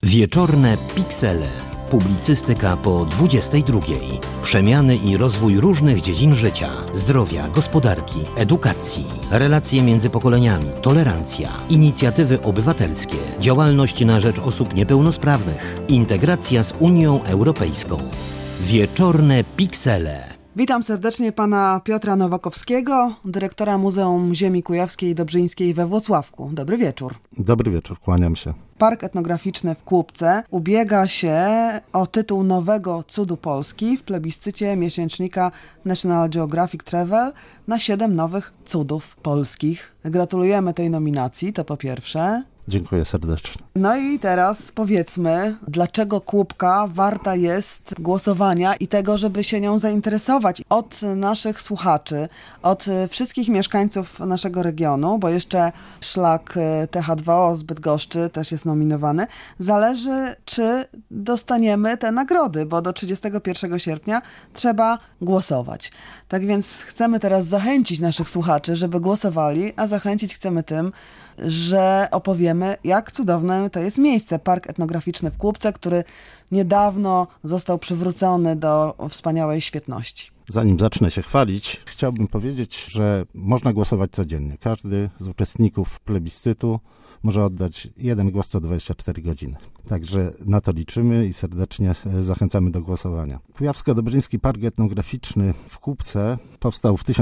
Wieczorne Piksele. Publicystyka po 22. Przemiany i rozwój różnych dziedzin życia, zdrowia, gospodarki, edukacji, relacje między pokoleniami, tolerancja, inicjatywy obywatelskie, działalność na rzecz osób niepełnosprawnych, integracja z Unią Europejską. Wieczorne Piksele. Witam serdecznie pana Piotra Nowakowskiego, dyrektora Muzeum Ziemi Kujawskiej i Dobrzyńskiej we Włocławku. Dobry wieczór. Dobry wieczór, kłaniam się. Park etnograficzny w Kłubce ubiega się o tytuł nowego cudu Polski w plebiscycie miesięcznika National Geographic Travel na 7 nowych cudów polskich. Gratulujemy tej nominacji, to po pierwsze. Dziękuję serdecznie. No i teraz powiedzmy, dlaczego Kłubka warta jest głosowania i tego, żeby się nią zainteresować. Od naszych słuchaczy, od wszystkich mieszkańców naszego regionu, bo jeszcze szlak TH2O z Bydgoszczy też jest nominowany, zależy, czy dostaniemy te nagrody, bo do 31 sierpnia trzeba głosować. Tak więc chcemy teraz zachęcić naszych słuchaczy, żeby głosowali, a zachęcić chcemy tym, że opowiemy, jak cudowne to jest miejsce. Park etnograficzny w Kłubce, który niedawno został przywrócony do wspaniałej świetności. Zanim zacznę się chwalić, chciałbym powiedzieć, że można głosować codziennie. Każdy z uczestników plebiscytu może oddać jeden głos co 24 godziny. Także na to liczymy i serdecznie zachęcamy do głosowania. Kujawsko-Dobrzyński Park Etnograficzny w Kłubce powstał w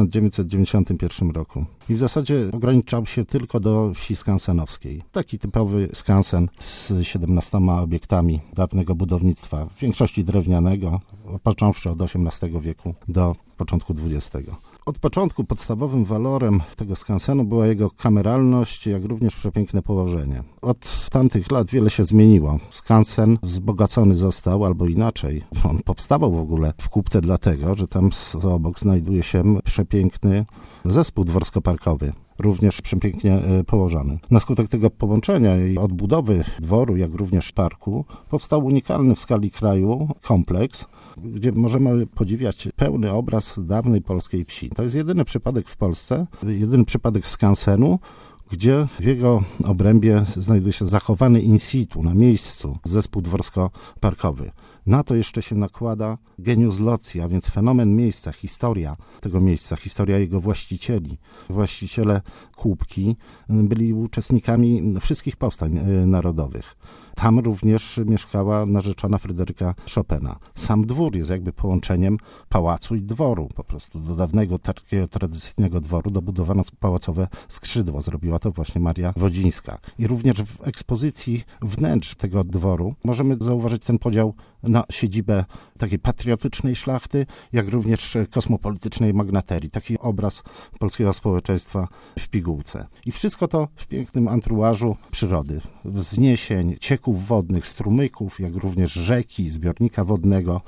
1991 roku i w zasadzie ograniczał się tylko do wsi skansenowskiej. Taki typowy skansen z 17 obiektami dawnego budownictwa, w większości drewnianego, począwszy od XVIII wieku do początku XX. Od początku podstawowym walorem tego skansenu była jego kameralność, jak również przepiękne położenie. Od tamtych lat wiele się zmieniło. Skansen wzbogacony został, albo inaczej. On powstawał w ogóle w Kłubce dlatego, że tam obok znajduje się przepiękny zespół dworsko-parkowy, również przepięknie położony. Na skutek tego połączenia i odbudowy dworu, jak również parku, powstał unikalny w skali kraju kompleks, gdzie możemy podziwiać pełny obraz dawnej polskiej wsi. To jest jedyny przypadek w Polsce, jedyny przypadek skansenu, gdzie w jego obrębie znajduje się zachowany in situ, na miejscu, zespół dworsko-parkowy. Na to jeszcze się nakłada genius loci, a więc fenomen miejsca, historia tego miejsca, historia jego właścicieli. Właściciele Kłubki byli uczestnikami wszystkich powstań narodowych. Tam również mieszkała narzeczona Fryderyka Chopina. Sam dwór jest jakby połączeniem pałacu i dworu. Po prostu do dawnego takiego tradycyjnego dworu dobudowano pałacowe skrzydło. Zrobiła to właśnie Maria Wodzińska. I również w ekspozycji wnętrz tego dworu możemy zauważyć ten podział na siedzibę takiej patriotycznej szlachty, jak również kosmopolitycznej magnaterii. Taki obraz polskiego społeczeństwa w pigułce. I wszystko to w pięknym anturażu przyrody. Wzniesień, cieków wodnych, strumyków, jak również rzeki, zbiornika wodnego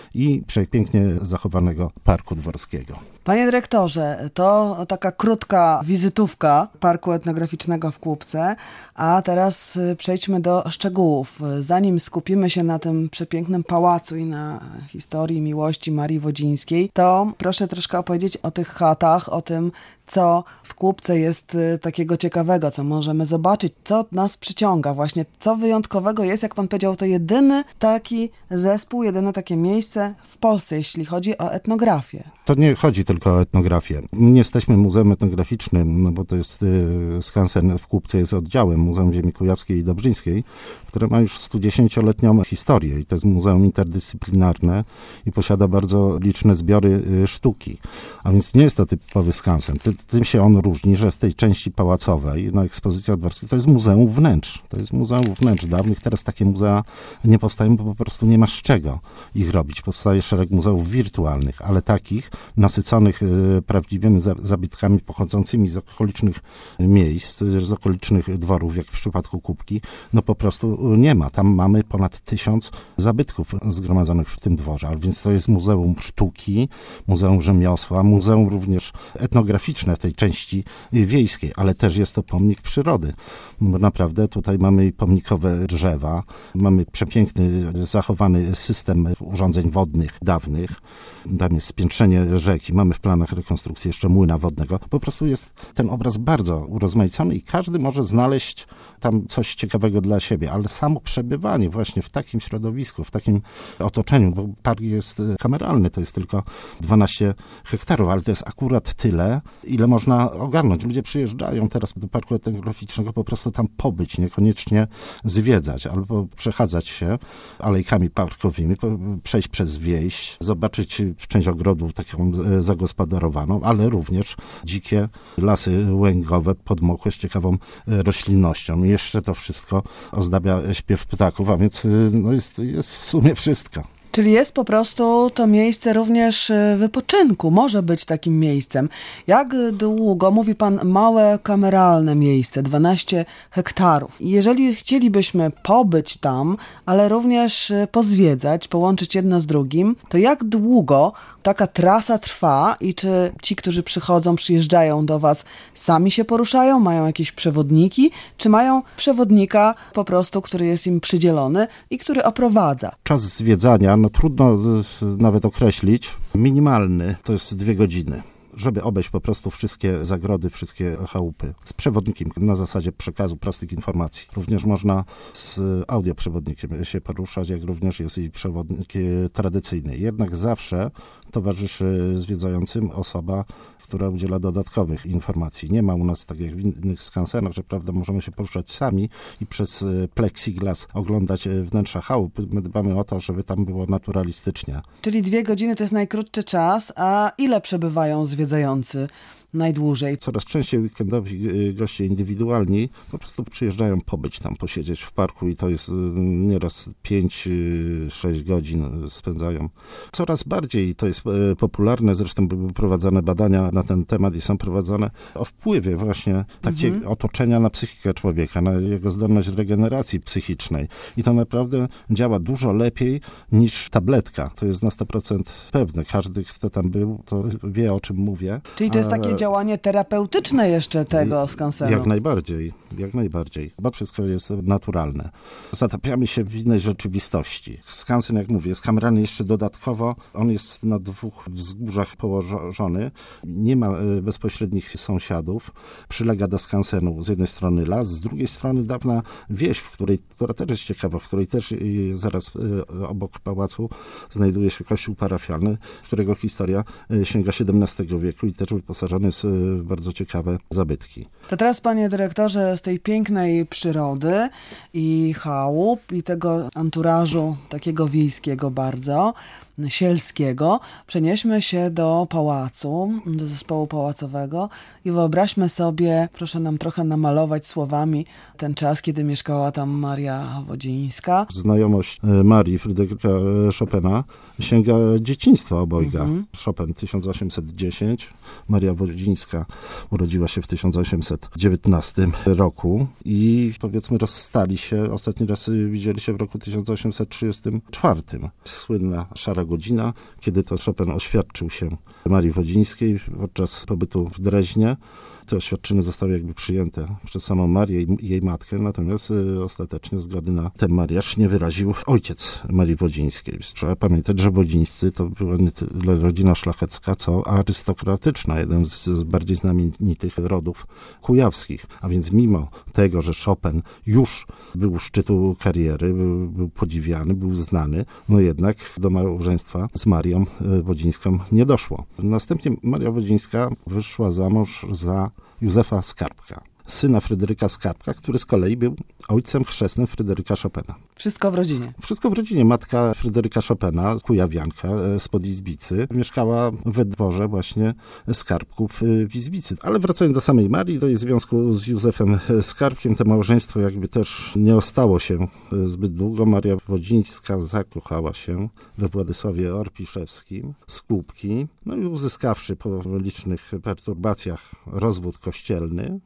i przepięknie zachowanego parku dworskiego. Panie dyrektorze, to taka krótka wizytówka Parku Etnograficznego w Kłubce, a teraz przejdźmy do szczegółów. Zanim skupimy się na tym przepięknym pałacu i na historii miłości Marii Wodzińskiej, to proszę troszkę opowiedzieć o tych chatach, o tym, co w Kłubce jest takiego ciekawego, co możemy zobaczyć, co nas przyciąga właśnie, co wyjątkowego jest, jak pan powiedział, to jedyny taki zespół, jedyne takie miejsce w Polsce, jeśli chodzi o etnografię. To nie chodzi tylko o etnografię. Nie jesteśmy muzeum etnograficznym, no bo to jest skansen w Kłubce jest oddziałem Muzeum Ziemi Kujawskiej i Dobrzyńskiej, które ma już 110-letnią historię i to jest muzeum interdyscyplinarne i posiada bardzo liczne zbiory sztuki. A więc nie jest to typowy skansen. Tym się on różni, że w tej części pałacowej, na ekspozycjach dworskich, to jest muzeum wnętrz. To jest muzeum wnętrz dawnych. Teraz takie muzea nie powstają, bo po prostu nie ma z czego ich robić. Powstaje szereg muzeów wirtualnych, ale takich nasyconych prawdziwymi zabytkami pochodzącymi z okolicznych miejsc, z okolicznych dworów, jak w przypadku Kłubki, no po prostu nie ma. Tam mamy ponad 1000 zabytków zgromadzonych w tym dworze, a więc to jest muzeum sztuki, muzeum rzemiosła, muzeum również etnograficzne, artystyczne w tej części wiejskiej, ale też jest to pomnik przyrody. Bo naprawdę tutaj mamy pomnikowe drzewa, mamy przepiękny, zachowany system urządzeń wodnych dawnych, tam jest spiętrzenie rzeki, mamy w planach rekonstrukcji jeszcze młyna wodnego. Po prostu jest ten obraz bardzo urozmaicony i każdy może znaleźć tam coś ciekawego dla siebie, ale samo przebywanie właśnie w takim środowisku, w takim otoczeniu, bo park jest kameralny, to jest tylko 12 hektarów, ale to jest akurat tyle, ile można ogarnąć. Ludzie przyjeżdżają teraz do parku etnograficznego po prostu tam pobyć, niekoniecznie zwiedzać, albo przechadzać się alejkami parkowymi, przejść przez wieś, zobaczyć część ogrodu taką zagospodarowaną, ale również dzikie lasy łęgowe, podmokłe z ciekawą roślinnością. I jeszcze to wszystko ozdabia śpiew ptaków, a więc jest w sumie wszystko. Czyli jest po prostu to miejsce również wypoczynku, może być takim miejscem. Jak długo, mówi pan, małe kameralne miejsce, 12 hektarów. Jeżeli chcielibyśmy pobyć tam, ale również pozwiedzać, połączyć jedno z drugim, to jak długo taka trasa trwa i czy ci, którzy przyjeżdżają do was, sami się poruszają, mają jakieś przewodniki, czy mają przewodnika po prostu, który jest im przydzielony i który oprowadza? Czas zwiedzania, trudno nawet określić. Minimalny to jest 2 godziny, żeby obejść po prostu wszystkie zagrody, wszystkie chałupy. Z przewodnikiem na zasadzie przekazu prostych informacji. Również można z audioprzewodnikiem się poruszać, jak również jest i przewodnik tradycyjny. Jednak zawsze towarzyszy zwiedzającym osoba, która udziela dodatkowych informacji. Nie ma u nas, tak jak w innych skansenach, że prawda, możemy się poruszać sami i przez plexiglas oglądać wnętrza chałup. My dbamy o to, żeby tam było naturalistycznie. Czyli 2 godziny to jest najkrótszy czas, a ile przebywają zwiedzający najdłużej? Coraz częściej weekendowi goście indywidualni po prostu przyjeżdżają pobyć tam, posiedzieć w parku i to jest nieraz 5-6 godzin spędzają. Coraz bardziej to jest popularne, zresztą były prowadzone badania na ten temat i są prowadzone o wpływie właśnie takiego otoczenia na psychikę człowieka, na jego zdolność regeneracji psychicznej. I to naprawdę działa dużo lepiej niż tabletka. To jest na 100% pewne. Każdy, kto tam był, to wie, o czym mówię. Czyli to jest takie działanie terapeutyczne jeszcze tego skansenu. Jak najbardziej. Bo wszystko jest naturalne. Zatapiamy się w innej rzeczywistości. Skansen, jak mówię, jest kameralny jeszcze dodatkowo. On jest na 2 wzgórzach położony. Nie ma bezpośrednich sąsiadów. Przylega do skansenu z jednej strony las, z drugiej strony dawna wieś, która też jest ciekawa, w której też zaraz obok pałacu znajduje się kościół parafialny, którego historia sięga XVII wieku i też wyposażony jest w bardzo ciekawe zabytki. To teraz, panie dyrektorze, z tej pięknej przyrody i chałup i tego anturażu takiego wiejskiego bardzo, sielskiego, przenieśmy się do pałacu, do zespołu pałacowego i wyobraźmy sobie, proszę nam trochę namalować słowami ten czas, kiedy mieszkała tam Maria Wodzińska. Znajomość Marii Fryderyka Chopina sięga dzieciństwa obojga. Chopin 1810, Maria Wodzińska urodziła się w 1819 roku i powiedzmy rozstali się, ostatni raz widzieli się w roku 1834. Słynna szara godzina, kiedy to Chopin oświadczył się Marii Wodzińskiej podczas pobytu w Dreźnie. Te oświadczyny zostały jakby przyjęte przez samą Marię i jej matkę, natomiast ostatecznie zgody na ten mariaż nie wyraził ojciec Marii Wodzińskiej. Trzeba pamiętać, że wodzińscy to była nie tyle rodzina szlachecka, co arystokratyczna, jeden z bardziej znamienitych rodów kujawskich. A więc mimo tego, że Chopin już był u szczytu kariery, był podziwiany, był znany, no jednak do małżeństwa z Marią Wodzińską nie doszło. Następnie Maria Wodzińska wyszła za mąż za Józefa Skarbka, syna Fryderyka Skarbka, który z kolei był ojcem chrzestnym Fryderyka Chopina. Wszystko w rodzinie. Wszystko w rodzinie. Matka Fryderyka Chopina, kujawianka spod Izbicy, mieszkała we dworze właśnie Skarbków w Izbicy. Ale wracając do samej Marii, do jej związku z Józefem Skarbkiem, to małżeństwo jakby też nie ostało się zbyt długo. Maria Wodzińska zakochała się we Władysławie Orpiszewskim z Kłubki, no i uzyskawszy po licznych perturbacjach rozwód kościelny, wyszła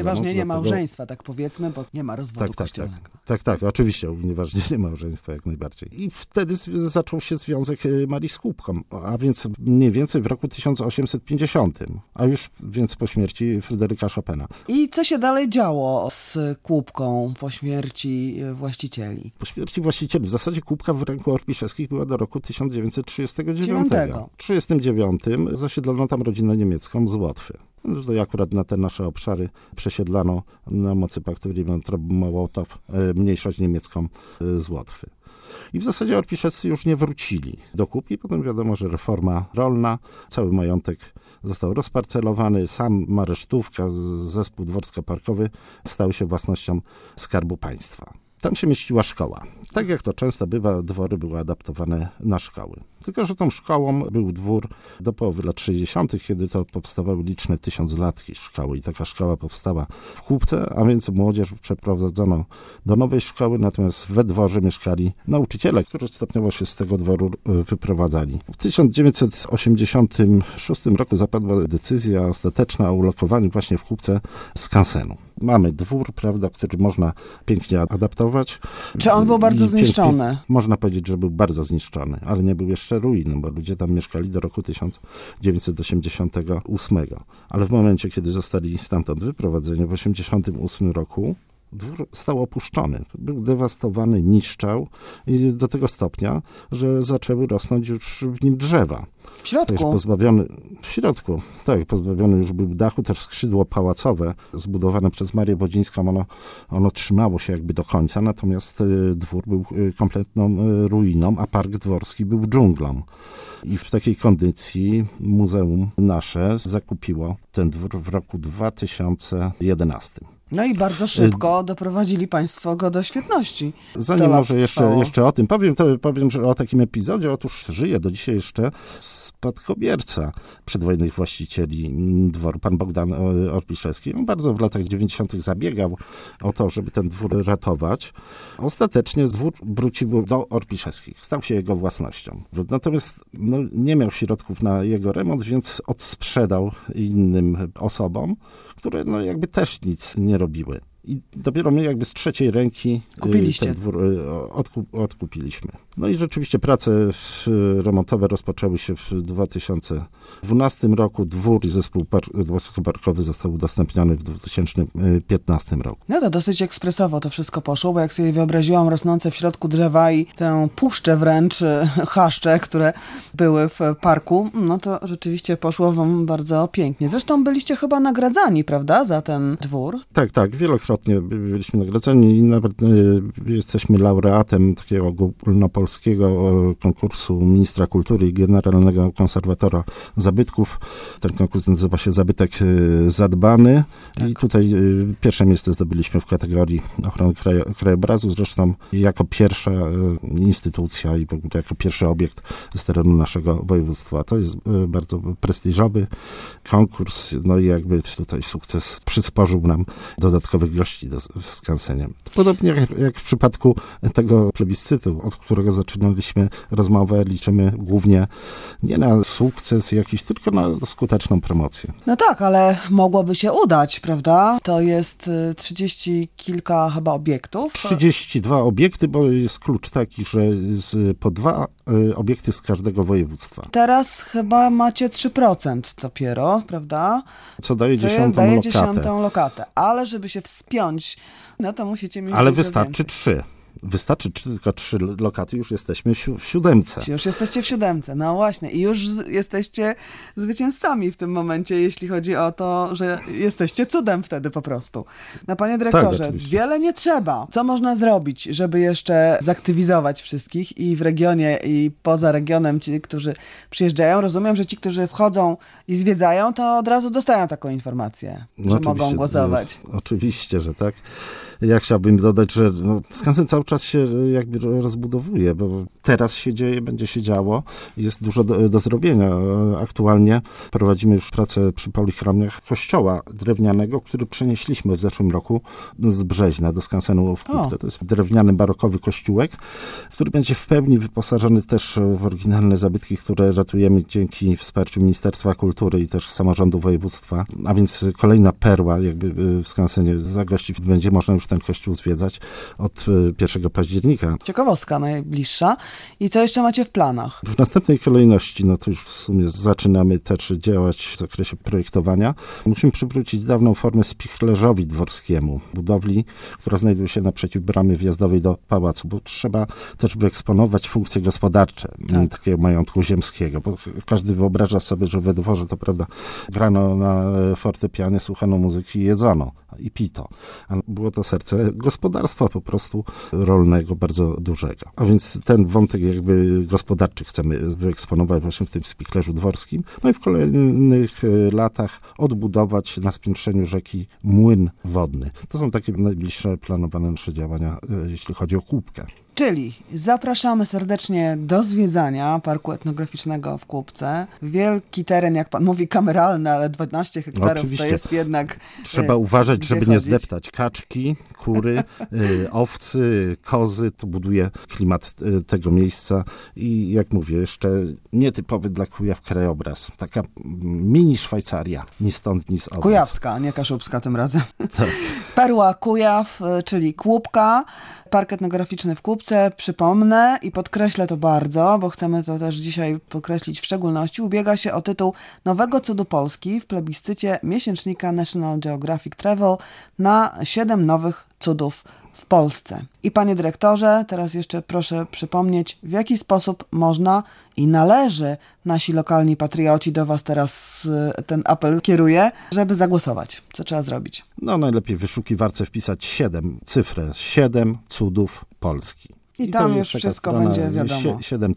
Unieważnienie małżeństwa, tak powiedzmy, bo nie ma rozwodu kościelnego. Tak, oczywiście, unieważnienie małżeństwa jak najbardziej. I wtedy zaczął się związek Marii z Kłubką, a więc mniej więcej w roku 1850, a już więc po śmierci Fryderyka Chopina. I co się dalej działo z Kłubką po śmierci właścicieli? Po śmierci właścicieli w zasadzie Kłubka w ręku Orpiszewskich była do roku 1939. W 1939 zasiedlono tam rodzinę niemiecką z Łotwy. Tutaj akurat na te nasze obszary przesiedlano na mocy paktu Ribbentrop-Mołotow mniejszość niemiecką z Łotwy. I w zasadzie Orpiszewscy już nie wrócili do Kłubki. Potem wiadomo, że reforma rolna, cały majątek został rozparcelowany, sam maresztówka, zespół dworsko-parkowy stały się własnością Skarbu Państwa. Tam się mieściła szkoła. Tak jak to często bywa, dwory były adaptowane na szkoły. Tylko że tą szkołą był dwór do połowy lat 60., kiedy to powstawały liczne 1000-latki szkoły i taka szkoła powstała w Kłubce, a więc młodzież przeprowadzono do nowej szkoły, natomiast we dworze mieszkali nauczyciele, którzy stopniowo się z tego dworu wyprowadzali. W 1986 roku zapadła decyzja ostateczna o ulokowaniu właśnie w Kłubce skansenu. Mamy dwór, prawda, który można pięknie adaptować. Czy on był bardzo zniszczony? Można powiedzieć, że był bardzo zniszczony, ale nie był jeszcze ruiną, bo ludzie tam mieszkali do roku 1988. Ale w momencie, kiedy zostali stamtąd wyprowadzeni w 1988 roku, dwór stał opuszczony. Był dewastowany, niszczał i do tego stopnia, że zaczęły rosnąć już w nim drzewa. W środku? Pozbawiony już był dachu, też skrzydło pałacowe zbudowane przez Marię Wodzińską, ono trzymało się jakby do końca, natomiast dwór był kompletną ruiną, a park dworski był dżunglą. I w takiej kondycji muzeum nasze zakupiło ten dwór w roku 2011. No i bardzo szybko doprowadzili państwo go do świetności. Zanim może jeszcze o tym powiem, że o takim epizodzie, otóż żyje do dzisiaj jeszcze spadkobierca przedwojennych właścicieli dworu, pan Bogdan Orpiszewski. On bardzo w latach 90. zabiegał o to, żeby ten dwór ratować. Ostatecznie dwór wrócił do Orpiszewskich. Stał się jego własnością. Natomiast nie miał środków na jego remont, więc odsprzedał innym osobom, które jakby też nic nie robiły. I dopiero my jakby z trzeciej ręki ten dwór odkupiliśmy. No i rzeczywiście prace remontowe rozpoczęły się w 2012 roku. Dwór i zespół dworsko-parkowy został udostępniony w 2015 roku. No to dosyć ekspresowo to wszystko poszło, bo jak sobie wyobraziłam rosnące w środku drzewa i tę puszczę wręcz, chaszcze, które były w parku, no to rzeczywiście poszło wam bardzo pięknie. Zresztą byliście chyba nagradzani, prawda, za ten dwór? Tak, wielokrotnie byliśmy nagradzani i nawet jesteśmy laureatem takiego ogólnopolskiego konkursu ministra kultury i generalnego konserwatora zabytków. Ten konkurs nazywa się Zabytek Zadbany i tutaj pierwsze miejsce zdobyliśmy w kategorii ochrony krajobrazu, zresztą jako pierwsza instytucja i w ogóle jako pierwszy obiekt z terenu naszego województwa. To jest bardzo prestiżowy konkurs, no i jakby tutaj sukces przysporzył nam dodatkowych gości w skansenie. Podobnie jak w przypadku tego plebiscytu, od którego zaczynaliśmy rozmowę, liczymy głównie nie na sukces jakiś, tylko na skuteczną promocję. No tak, ale mogłoby się udać, prawda? To jest 30 kilka chyba obiektów. 32 obiekty, bo jest klucz taki, że po 2 obiekty z każdego województwa. Teraz chyba macie 3% dopiero, prawda? Co daje 10. lokatę. Ale żeby się wspiąć, no to musicie mieć... Ale wystarczy 3. Wystarczy tylko 3 lokaty, już jesteśmy w 7. Już jesteście w 7, no właśnie. I już jesteście zwycięzcami w tym momencie, jeśli chodzi o to, że jesteście cudem wtedy po prostu. No panie dyrektorze, wiele nie trzeba. Co można zrobić, żeby jeszcze zaktywizować wszystkich i w regionie, i poza regionem ci, którzy przyjeżdżają? Rozumiem, że ci, którzy wchodzą i zwiedzają, to od razu dostają taką informację, że mogą głosować. Oczywiście, że tak. Ja chciałbym dodać, że skansen cały czas się jakby rozbudowuje, bo teraz się dzieje, będzie się działo. Jest dużo do zrobienia. Aktualnie prowadzimy już pracę przy polichromiach kościoła drewnianego, który przenieśliśmy w zeszłym roku z Brzeźna do skansenu w Kupce. To jest drewniany, barokowy kościółek, który będzie w pełni wyposażony też w oryginalne zabytki, które ratujemy dzięki wsparciu Ministerstwa Kultury i też samorządu województwa. A więc kolejna perła jakby w skansenie zagościć. Będzie można już ten kościół zwiedzać od 1 października. Ciekawostka najbliższa. I co jeszcze macie w planach? W następnej kolejności, no to już w sumie zaczynamy też działać w zakresie projektowania. Musimy przywrócić dawną formę spichlerzowi dworskiemu, budowli, która znajduje się naprzeciw bramy wjazdowej do pałacu, bo trzeba też wyeksponować funkcje gospodarcze takiego majątku ziemskiego, bo każdy wyobraża sobie, że we dworze to prawda grano na fortepianie, słuchano muzyki i jedzono i pito. A było to serce gospodarstwa po prostu rolnego, bardzo dużego. A więc ten wątek jakby gospodarczy chcemy wyeksponować właśnie w tym spichlerzu dworskim. No i w kolejnych latach odbudować na spiętrzeniu rzeki młyn wodny. To są takie najbliższe planowane nasze działania, jeśli chodzi o Kłubkę. Czyli zapraszamy serdecznie do zwiedzania Parku Etnograficznego w Kłubce. Wielki teren, jak pan mówi, kameralny, ale 12 hektarów oczywiście. To jest jednak... Trzeba uważać, żeby nie zdeptać kaczki, kury, owcy, kozy. To buduje klimat tego miejsca i jak mówię, jeszcze nietypowy dla Kujaw krajobraz. Taka mini Szwajcaria, ni stąd, ni zowąd. Kujawska, nie kaszubska tym razem. Tak. Perła Kujaw, czyli Kłubka, Park Etnograficzny w Kłubce, przypomnę i podkreślę to bardzo, bo chcemy to też dzisiaj podkreślić w szczególności, ubiega się o tytuł Nowego Cudu Polski w plebiscycie miesięcznika National Geographic Travel na 7 nowych cudów w Polsce. I panie dyrektorze, teraz jeszcze proszę przypomnieć, w jaki sposób można i należy nasi lokalni patrioci, do was teraz ten apel kieruję, żeby zagłosować. Co trzeba zrobić? No najlepiej w wyszukiwarce wpisać 7 cudów Polski. I tam już wszystko będzie wiadomo. 7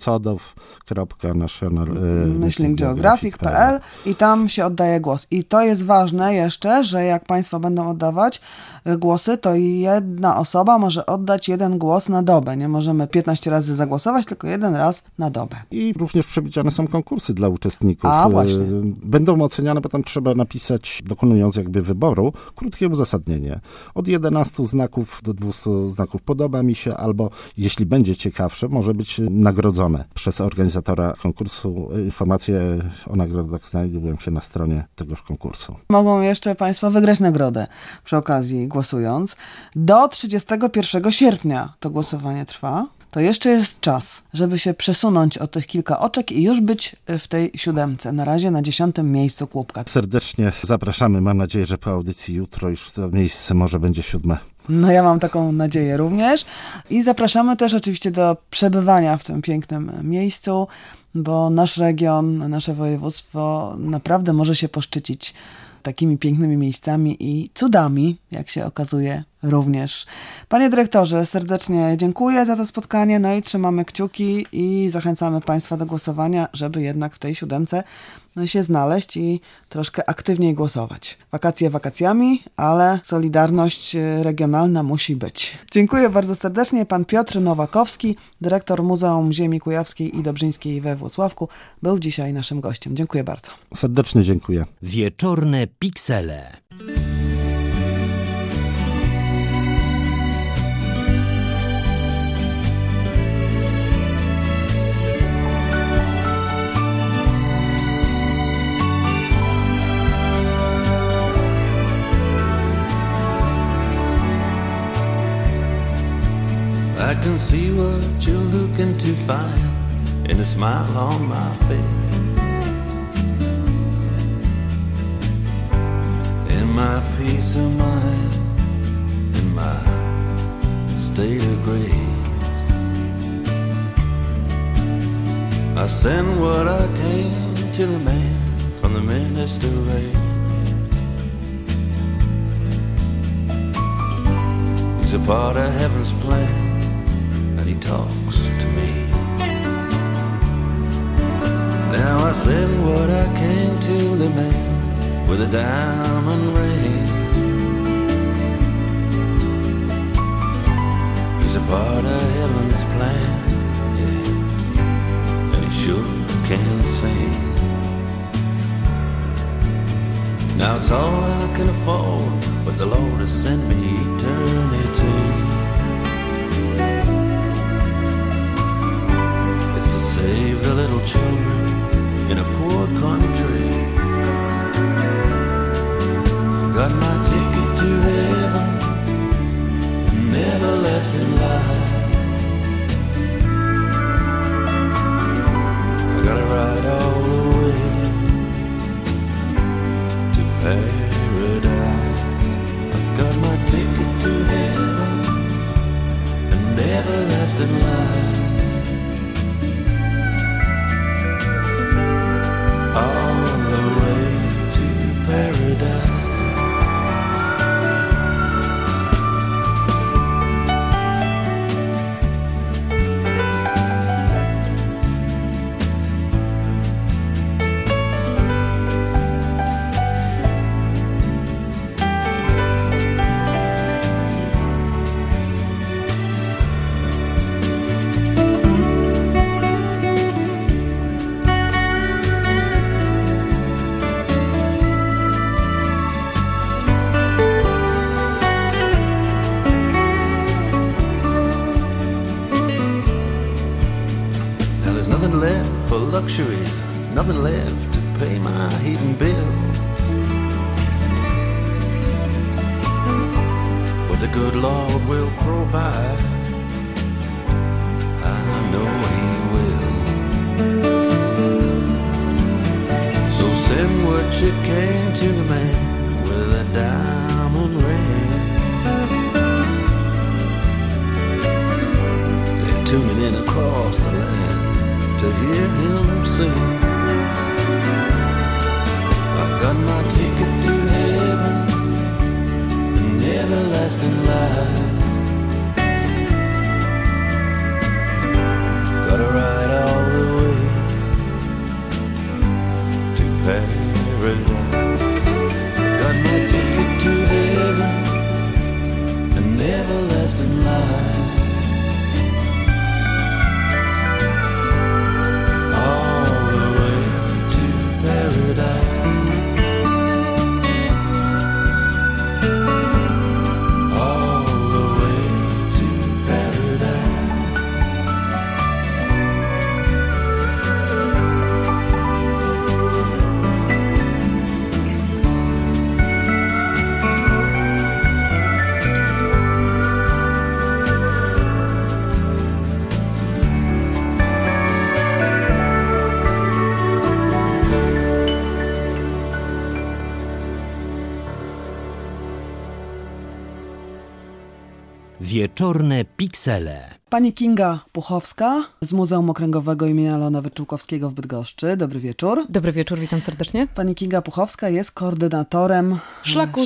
cudów.national.geographic.pl i tam się oddaje głos. I to jest ważne jeszcze, że jak państwo będą oddawać głosy, to jedna osoba może oddać 1 głos na dobę. Nie możemy 15 razy zagłosować, tylko 1 raz na dobę. I również przewidziane są konkursy dla uczestników. A, właśnie. Będą oceniane, bo tam trzeba napisać, dokonując jakby wyboru, krótkie uzasadnienie. Od 11 znaków do 200 znaków podoba mi się, albo jeśli będzie ciekawsze, może być nagrodzone przez organizatora konkursu. Informacje o nagrodach znajdują się na stronie tegoż konkursu. Mogą jeszcze państwo wygrać nagrodę przy okazji głosując. Do 31 sierpnia to głosowanie trwa. To jeszcze jest czas, żeby się przesunąć o tych kilka oczek i już być w tej 7. Na razie na 10. miejscu Kłubka. Serdecznie zapraszamy. Mam nadzieję, że po audycji jutro już to miejsce może będzie 7. No ja mam taką nadzieję również. I zapraszamy też oczywiście do przebywania w tym pięknym miejscu, bo nasz region, nasze województwo naprawdę może się poszczycić takimi pięknymi miejscami i cudami, jak się okazuje również. Panie dyrektorze, serdecznie dziękuję za to spotkanie, no i trzymamy kciuki i zachęcamy państwa do głosowania, żeby jednak w tej 7 się znaleźć i troszkę aktywniej głosować. Wakacje wakacjami, ale solidarność regionalna musi być. Dziękuję bardzo serdecznie. Pan Piotr Nowakowski, dyrektor Muzeum Ziemi Kujawskiej i Dobrzyńskiej we Włocławku, był dzisiaj naszym gościem. Dziękuję bardzo. Serdecznie dziękuję. Wieczorne piksele. I can see what you're looking to find in a smile on my face, in my peace of mind, in my state of grace. I send what I can to the man from the minister race. He's a part of heaven's plan, he talks to me. Now I send what I can to the man with a diamond ring. He's a part of heaven's plan, yeah, and he sure can sing. Now it's all I can afford, but the Lord has sent me eternity. It's to save the little children in a poor country. Got my ticket to heaven, an everlasting life. I gotta ride all the way to paradise. I got my ticket to heaven, an everlasting life. All the way to paradise. Luxuries, nothing left to pay my heating bill. But the good Lord will provide, I know He will. So send what you can to the man with a diamond ring. They're tuning in across the land to hear him sing. I got my ticket to heaven, an everlasting life. Gotta ride all the way to paradise. Got my ticket to heaven, an everlasting life. Wieczorne piksele. Pani Kinga Puchowska z Muzeum Okręgowego imienia Leona Wyczółkowskiego w Bydgoszczy. Dobry wieczór. Dobry wieczór, witam serdecznie. Pani Kinga Puchowska jest koordynatorem szlaku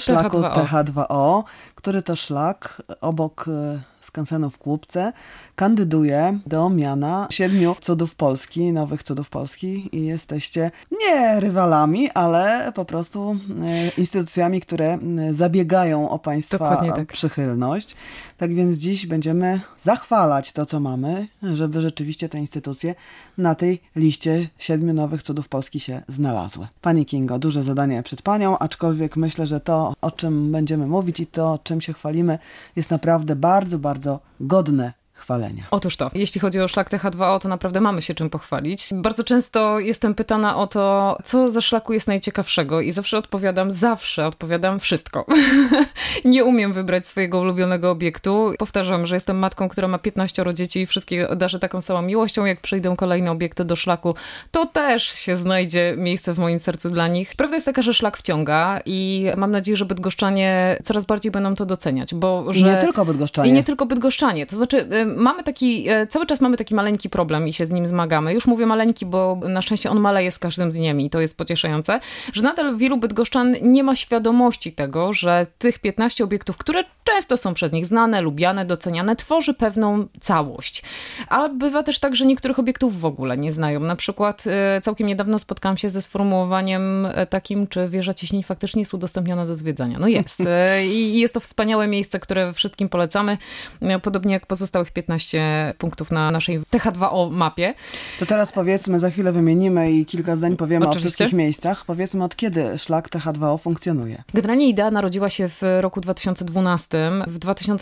TH2O, który to szlak obok skansenu w Kłubce kandyduje do miana 7 cudów Polski, nowych cudów Polski i jesteście nie rywalami, ale po prostu instytucjami, które zabiegają o państwa przychylność. Tak więc dziś będziemy zachwalać to, co mamy, żeby rzeczywiście te instytucje na tej liście 7 nowych cudów Polski się znalazły. Pani Kingo, duże zadanie przed panią, aczkolwiek myślę, że to, o czym będziemy mówić i to, czym się chwalimy, jest naprawdę bardzo, bardzo godne chwalenia. Otóż to, jeśli chodzi o szlak TH2O, to naprawdę mamy się czym pochwalić. Bardzo często jestem pytana o to, co ze szlaku jest najciekawszego i zawsze odpowiadam wszystko. Nie umiem wybrać swojego ulubionego obiektu. Powtarzam, że jestem matką, która ma 15 dzieci i wszystkie darzę taką samą miłością. Jak przyjdą kolejne obiekty do szlaku, to też się znajdzie miejsce w moim sercu dla nich. Prawda jest taka, że szlak wciąga i mam nadzieję, że bydgoszczanie coraz bardziej będą to doceniać, bo że... I nie tylko bydgoszczanie. I nie tylko bydgoszczanie. To znaczy, cały czas mamy taki maleńki problem i się z nim zmagamy. Już mówię maleńki, bo na szczęście on maleje z każdym dniem i to jest pocieszające, że nadal wielu bydgoszczan nie ma świadomości tego, że tych 15 obiektów, które często są przez nich znane, lubiane, doceniane, tworzy pewną całość. Ale bywa też tak, że niektórych obiektów w ogóle nie znają. Na przykład całkiem niedawno spotkałam się ze sformułowaniem takim, czy wieża Cieśnin faktycznie jest udostępniona do zwiedzania. No jest. I jest to wspaniałe miejsce, które wszystkim polecamy. Podobnie jak pozostałych 15 punktów na naszej TH2O mapie. To teraz powiedzmy, za chwilę wymienimy i kilka zdań powiemy Oczywiście. o wszystkich miejscach. Powiedzmy, od kiedy szlak TH2O funkcjonuje? Generalnie idea narodziła się w roku 2012. W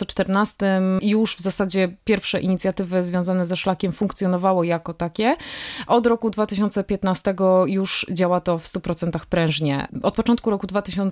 2014 już w zasadzie pierwsze inicjatywy związane ze szlakiem funkcjonowały jako takie. Od roku 2015 już działa to w 100% prężnie. Od początku roku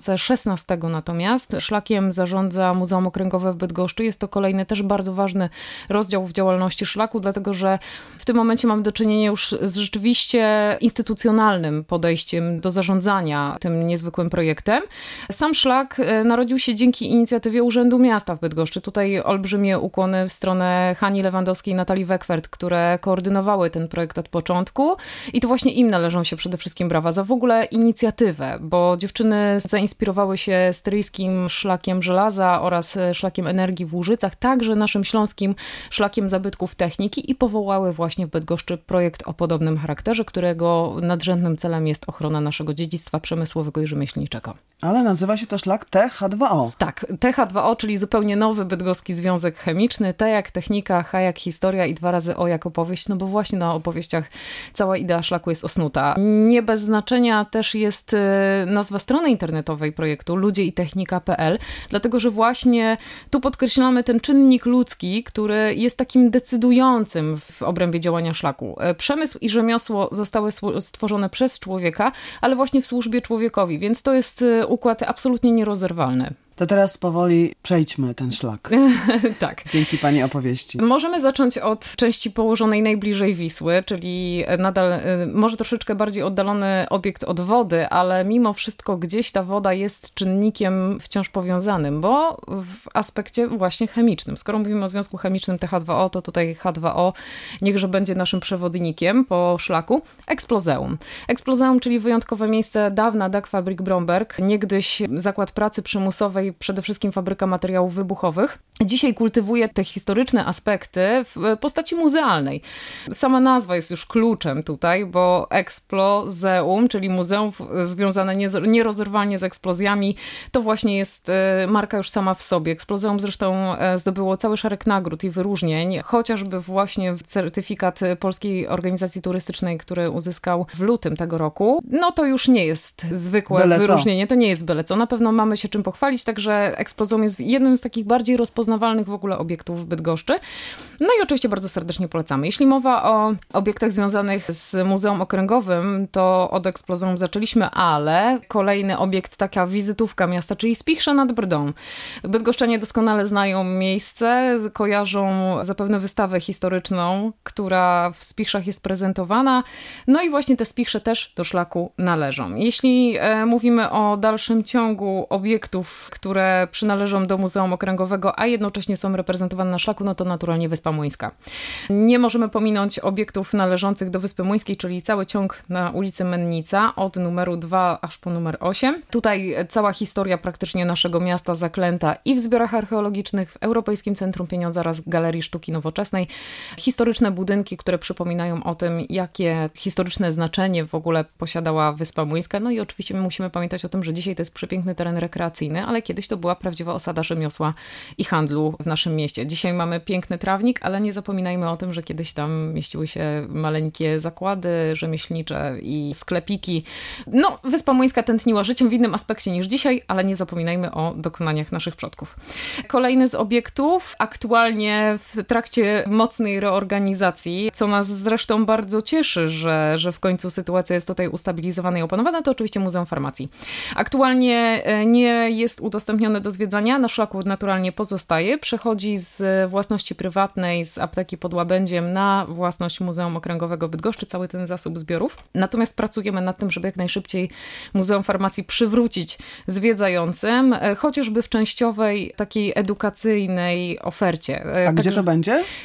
2016 natomiast szlakiem zarządza Muzeum Okręgowe w Bydgoszczy. Jest to kolejny też bardzo ważny rozdział w działalności szlaku, dlatego że w tym momencie mamy do czynienia już z rzeczywiście instytucjonalnym podejściem do zarządzania tym niezwykłym projektem. Sam szlak narodził się dzięki inicjatywie Urzędu Miasta w Bydgoszczy. Tutaj olbrzymie ukłony w stronę Hani Lewandowskiej i Natalii Wekwert, które koordynowały ten projekt od początku i to właśnie im należą się przede wszystkim brawa za w ogóle inicjatywę, bo dziewczyny zainspirowały się styryjskim szlakiem żelaza oraz szlakiem energii w Łużycach, także naszym śląskim szlakiem zabytków techniki i powołały właśnie w Bydgoszczy projekt o podobnym charakterze, którego nadrzędnym celem jest ochrona naszego dziedzictwa przemysłowego i rzemieślniczego. Ale nazywa się to szlak TH2O. Tak, TH2O, czyli zupełnie nowy bydgoski związek chemiczny, T jak technika, H jak historia i 2 razy O jak opowieść, no bo właśnie na opowieściach cała idea szlaku jest osnuta. Nie bez znaczenia też jest nazwa strony internetowej projektu ludzieiTechnika.pl, dlatego że właśnie tu podkreślamy ten czynnik ludzki, który jest takim decydującym w obrębie działania szlaku. Przemysł i rzemiosło zostały stworzone przez człowieka, ale właśnie w służbie człowiekowi, więc to jest układ absolutnie nierozerwalny. To teraz powoli przejdźmy ten szlak. Tak. Dzięki pani opowieści. Możemy zacząć od części położonej najbliżej Wisły, czyli nadal może troszeczkę bardziej oddalony obiekt od wody, ale mimo wszystko gdzieś ta woda jest czynnikiem wciąż powiązanym, bo w aspekcie właśnie chemicznym. Skoro mówimy o związku chemicznym TH2O, to tutaj H2O niechże będzie naszym przewodnikiem po szlaku. Eksplozeum. Eksplozeum, czyli wyjątkowe miejsce dawna DAK Fabrik Bromberg, niegdyś zakład pracy przymusowej, przede wszystkim fabryka materiałów wybuchowych. Dzisiaj kultywuje te historyczne aspekty w postaci muzealnej. Sama nazwa jest już kluczem tutaj, bo Eksplozeum, czyli muzeum związane nierozerwalnie z eksplozjami, to właśnie jest marka już sama w sobie. Eksplozeum zresztą zdobyło cały szereg nagród i wyróżnień, chociażby właśnie certyfikat Polskiej Organizacji Turystycznej, który uzyskał w lutym tego roku. No to już nie jest zwykłe wyróżnienie, to nie jest byle co. Na pewno mamy się czym pochwalić, także Eksplozeum jest jednym z takich bardziej rozpoznawalnych w ogóle obiektów w Bydgoszczy. No i oczywiście bardzo serdecznie polecamy. Jeśli mowa o obiektach związanych z Muzeum Okręgowym, to od Eksplozeum zaczęliśmy, ale kolejny obiekt, taka wizytówka miasta, czyli Spichrze nad Brdą. Bydgoszczanie doskonale znają miejsce, kojarzą zapewne wystawę historyczną, która w Spichrzach jest prezentowana. No i właśnie te Spichrze też do szlaku należą. Jeśli mówimy o dalszym ciągu obiektów, które przynależą do Muzeum Okręgowego, a jednocześnie są reprezentowane na szlaku, no to naturalnie Wyspa Młyńska. Nie możemy pominąć obiektów należących do Wyspy Młyńskiej, czyli cały ciąg na ulicy Mennica od numeru 2 aż po numer 8. Tutaj cała historia praktycznie naszego miasta zaklęta i w zbiorach archeologicznych, w Europejskim Centrum Pieniądza oraz Galerii Sztuki Nowoczesnej. Historyczne budynki, które przypominają o tym, jakie historyczne znaczenie w ogóle posiadała Wyspa Młyńska. No i oczywiście my musimy pamiętać o tym, że dzisiaj to jest przepiękny teren rekreacyjny, ale kiedyś to była prawdziwa osada rzemiosła i handlu w naszym mieście. Dzisiaj mamy piękny trawnik, ale nie zapominajmy o tym, że kiedyś tam mieściły się maleńkie zakłady rzemieślnicze i sklepiki. No, Wyspa Młyńska tętniła życiem w innym aspekcie niż dzisiaj, ale nie zapominajmy o dokonaniach naszych przodków. Kolejny z obiektów, aktualnie w trakcie mocnej reorganizacji, co nas zresztą bardzo cieszy, że w końcu sytuacja jest tutaj ustabilizowana i opanowana, to oczywiście Muzeum Farmacji. Aktualnie nie jest udostępnione do zwiedzania, na szlaku naturalnie pozostaje, przechodzi z własności prywatnej, z apteki pod Łabędziem na własność Muzeum Okręgowego Bydgoszczy, cały ten zasób zbiorów. Natomiast pracujemy nad tym, żeby jak najszybciej Muzeum Farmacji przywrócić zwiedzającym, chociażby w częściowej takiej edukacyjnej ofercie. A gdzie to będzie?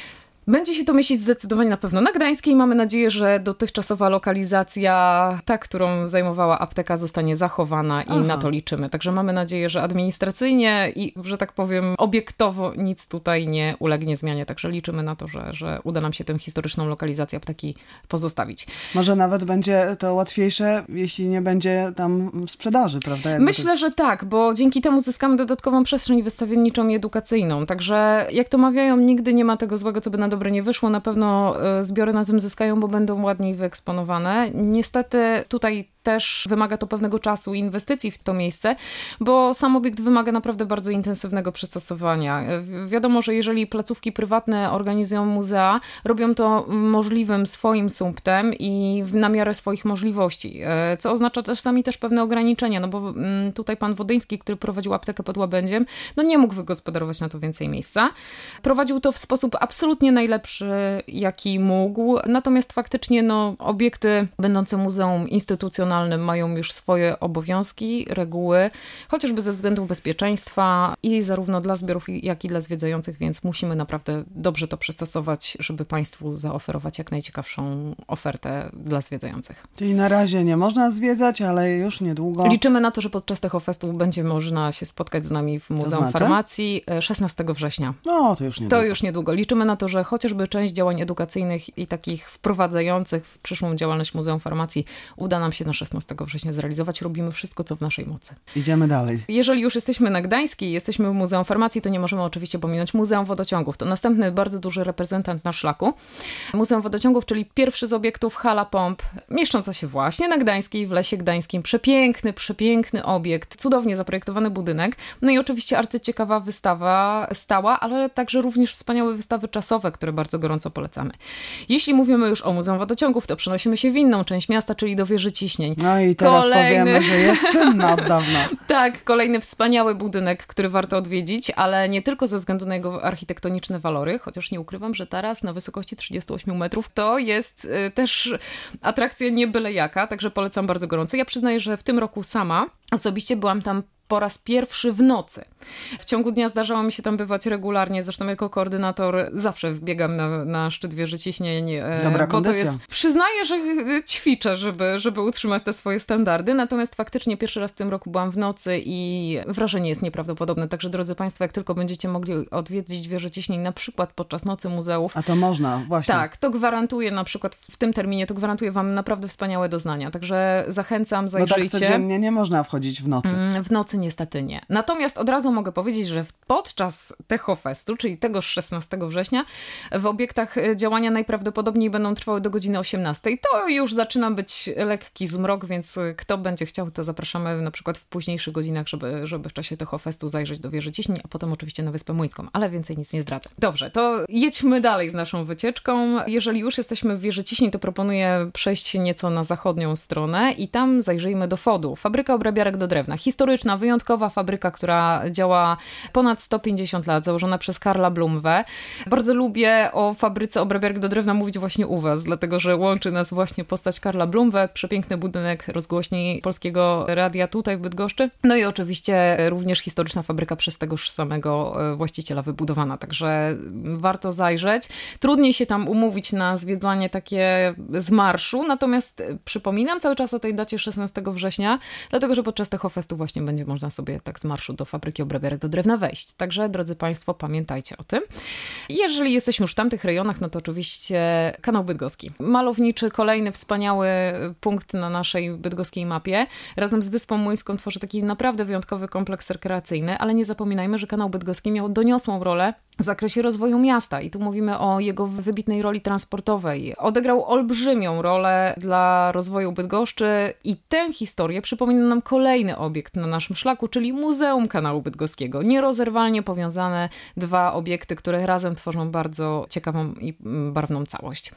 Będzie się to mieścić zdecydowanie na pewno na Gdańskiej. Mamy nadzieję, że dotychczasowa lokalizacja, ta, którą zajmowała apteka, zostanie zachowana i na to liczymy. Także mamy nadzieję, że administracyjnie i, że tak powiem, obiektowo nic tutaj nie ulegnie zmianie. Także liczymy na to, że uda nam się tę historyczną lokalizację apteki pozostawić. Może nawet będzie to łatwiejsze, jeśli nie będzie tam sprzedaży, prawda? Myślę, że tak, bo dzięki temu zyskamy dodatkową przestrzeń wystawienniczą i edukacyjną. Także jak to mawiają, nigdy nie ma tego złego, co by na dobre nie wyszło. Na pewno zbiory na tym zyskają, bo będą ładniej wyeksponowane. Niestety tutaj też wymaga to pewnego czasu i inwestycji w to miejsce, bo sam obiekt wymaga naprawdę bardzo intensywnego przystosowania. Wiadomo, że jeżeli placówki prywatne organizują muzea, robią to możliwym swoim sumptem i na miarę swoich możliwości, co oznacza czasami też pewne ograniczenia, no bo tutaj pan Wodyński, który prowadził aptekę pod Łabędziem, no nie mógł wygospodarować na to więcej miejsca. Prowadził to w sposób absolutnie najlepszy, jaki mógł, natomiast faktycznie obiekty będące muzeum instytucjonalnym mają już swoje obowiązki, reguły, chociażby ze względów bezpieczeństwa i zarówno dla zbiorów, jak i dla zwiedzających, więc musimy naprawdę dobrze to przystosować, żeby Państwu zaoferować jak najciekawszą ofertę dla zwiedzających. Czyli na razie nie można zwiedzać, ale już niedługo. Liczymy na to, że podczas Techofestu będzie można się spotkać z nami w Muzeum Farmacji 16 września. No, to już niedługo. To już niedługo. Liczymy na to, że chociażby część działań edukacyjnych i takich wprowadzających w przyszłą działalność Muzeum Farmacji uda nam się na 16 września zrealizować. Robimy wszystko, co w naszej mocy. Idziemy dalej. Jeżeli już jesteśmy na Gdańskiej, jesteśmy w Muzeum Farmacji, to nie możemy oczywiście pominąć Muzeum Wodociągów. To następny bardzo duży reprezentant na szlaku. Muzeum Wodociągów, czyli pierwszy z obiektów hala pomp, mieszcząca się właśnie na Gdańskiej, w Lesie Gdańskim. Przepiękny obiekt, cudownie zaprojektowany budynek. No i oczywiście arcyciekawa wystawa stała, ale także również wspaniałe wystawy czasowe, które bardzo gorąco polecamy. Jeśli mówimy już o Muzeum Wodociągów, to przenosimy się w inną część miasta, czyli do Wieży Ciśnień. No i teraz powiemy, że jest czynna od dawna. Tak, kolejny wspaniały budynek, który warto odwiedzić, ale nie tylko ze względu na jego architektoniczne walory, chociaż nie ukrywam, że taras na wysokości 38 metrów to jest też atrakcja nie byle jaka, także polecam bardzo gorąco. Ja przyznaję, że w tym roku sama osobiście byłam tam po raz pierwszy w nocy. W ciągu dnia zdarzało mi się tam bywać regularnie, zresztą jako koordynator zawsze wbiegam na szczyt Wieży Ciśnień. Dobra kondycja. To jest, przyznaję, że ćwiczę, żeby utrzymać te swoje standardy, natomiast faktycznie pierwszy raz w tym roku byłam w nocy i wrażenie jest nieprawdopodobne. Także drodzy Państwo, jak tylko będziecie mogli odwiedzić Wieżę Ciśnień, na przykład podczas Nocy Muzeów. A to można, właśnie. Tak, to gwarantuje na przykład w tym terminie, to gwarantuje Wam naprawdę wspaniałe doznania. Także zachęcam, zajrzyjcie. No tak codziennie nie można wchodzić w nocy. W nocy niestety nie. Natomiast od razu mogę powiedzieć, że podczas Techofestu, czyli tegoż 16 września, w obiektach działania najprawdopodobniej będą trwały do godziny 18. To już zaczyna być lekki zmrok, więc kto będzie chciał, to zapraszamy na przykład w późniejszych godzinach, żeby w czasie Techofestu zajrzeć do Wieży Ciśnień, a potem oczywiście na Wyspę Młyńską, ale więcej nic nie zdradzę. Dobrze, to jedźmy dalej z naszą wycieczką. Jeżeli już jesteśmy w Wieży Ciśnień, to proponuję przejść się nieco na zachodnią stronę i tam zajrzyjmy do FOD-u. Fabryka obrabiarek do drewna. Historyczna, wyjątkowa fabryka, która działa ponad 150 lat, założona przez Karla Blumwę. Bardzo lubię o fabryce obrabiarek do drewna mówić właśnie u Was, dlatego że łączy nas właśnie postać Karla Blumwę, przepiękny budynek rozgłośni Polskiego Radia tutaj w Bydgoszczy. No i oczywiście również historyczna fabryka przez tegoż samego właściciela wybudowana, także warto zajrzeć. Trudniej się tam umówić na zwiedzanie takie z marszu, natomiast przypominam cały czas o tej dacie 16 września, dlatego że podczas Techofestu właśnie będzie można sobie tak z marszu do fabryki obrabiarek do drewna wejść. Także, drodzy Państwo, pamiętajcie o tym. Jeżeli jesteśmy już w tamtych rejonach, no to oczywiście Kanał Bydgoski. Malowniczy, kolejny wspaniały punkt na naszej bydgoskiej mapie. Razem z Wyspą Młyńską tworzy taki naprawdę wyjątkowy kompleks rekreacyjny, ale nie zapominajmy, że Kanał Bydgoski miał doniosłą rolę w zakresie rozwoju miasta i tu mówimy o jego wybitnej roli transportowej. Odegrał olbrzymią rolę dla rozwoju Bydgoszczy i tę historię przypomina nam kolejny obiekt na naszym szlaku, czyli Muzeum Kanału Bydgoskiego. Nierozerwalnie powiązane dwa obiekty, które razem tworzą bardzo ciekawą i barwną całość.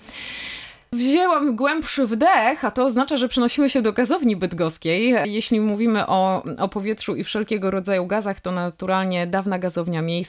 Wzięłam głębszy wdech, a to oznacza, że przenosimy się do gazowni bydgoskiej. Jeśli mówimy o powietrzu i wszelkiego rodzaju gazach, to naturalnie dawna gazownia miejska